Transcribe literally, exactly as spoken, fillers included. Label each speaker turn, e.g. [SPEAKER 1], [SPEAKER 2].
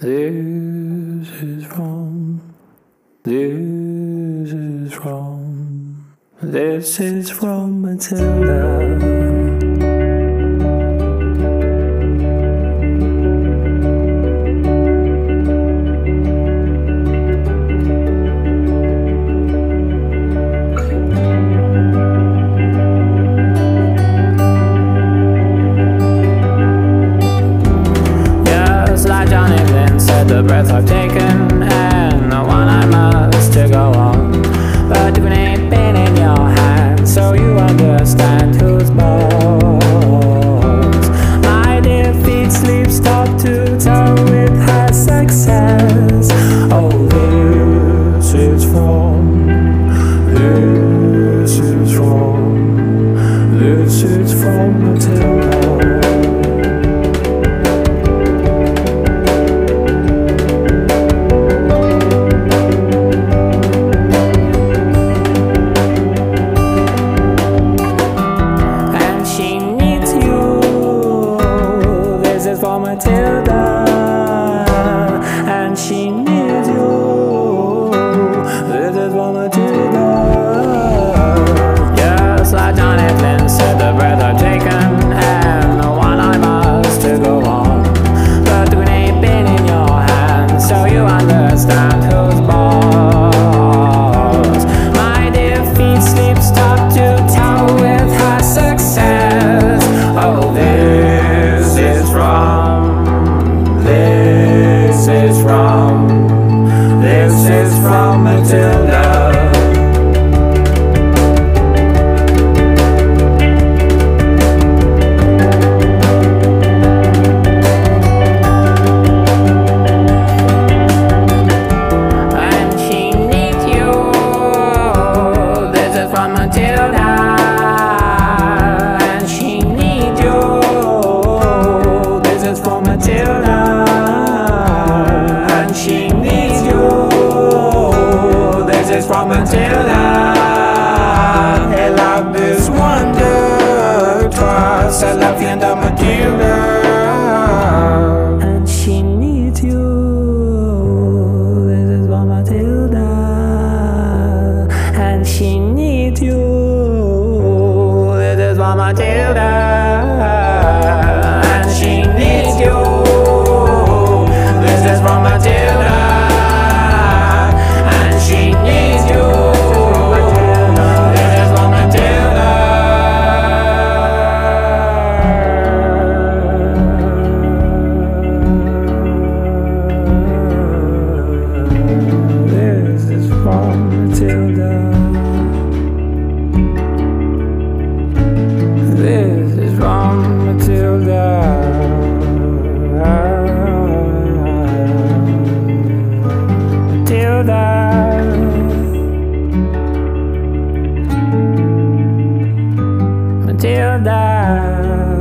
[SPEAKER 1] This is from, this is from, this is from Matilda. The breath I've taken and the one I must to go on, but the grenade been in your hand, so you understand whose balls. My defeat sleeps top to toe with her success. Oh, this is from, this is from, this is from Matilda. For Matilda, and she needs you. This is for Matilda. Just like Johnny Flynn said, the breath I've taken and the one I must to go on, but the grenade been in your hand, so you understand whose balls. My defeat sleeps top to toe with her success. Oh, this is from, this is from, this is from Matilda. And she needs you. This is from Matilda. And she needs you. This is from Matilda. And she needs you. This is from Matilda. Hey, love this wonder twice. I love you and Matilda. And she needs you. This is from Matilda. And she needs you. This is from Matilda. And she needs you. This is from Matilda. And she needs you. This is from Matilda. This is from Matilda. This is from Matilda. Matilda. Matilda.